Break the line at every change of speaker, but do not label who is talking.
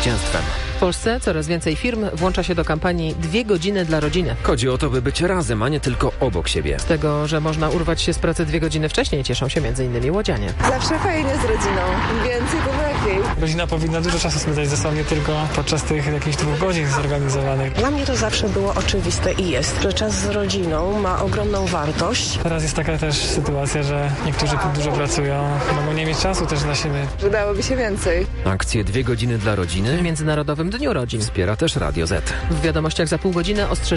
zwycięstwem.
W Polsce coraz więcej firm włącza się do kampanii 2 godziny dla rodziny.
Chodzi o to, by być razem, a nie tylko obok siebie.
Z tego, że można urwać się z pracy 2 godziny wcześniej, cieszą się m.in. łodzianie.
Zawsze fajnie z rodziną. Im więcej, tym lepiej.
Rodzina powinna dużo czasu spędzać ze sobą, nie tylko podczas tych jakichś 2 godzin zorganizowanych.
Dla mnie to zawsze było oczywiste i jest, że czas z rodziną ma ogromną wartość.
Teraz jest taka też sytuacja, że niektórzy dużo pracują, mogą nie mieć czasu też dla siebie.
Przydałoby się więcej.
Akcję 2 godziny dla rodziny
W Międzynarodowym Dniu Rodzin.
wspiera też Radio Z.
W wiadomościach za pół godziny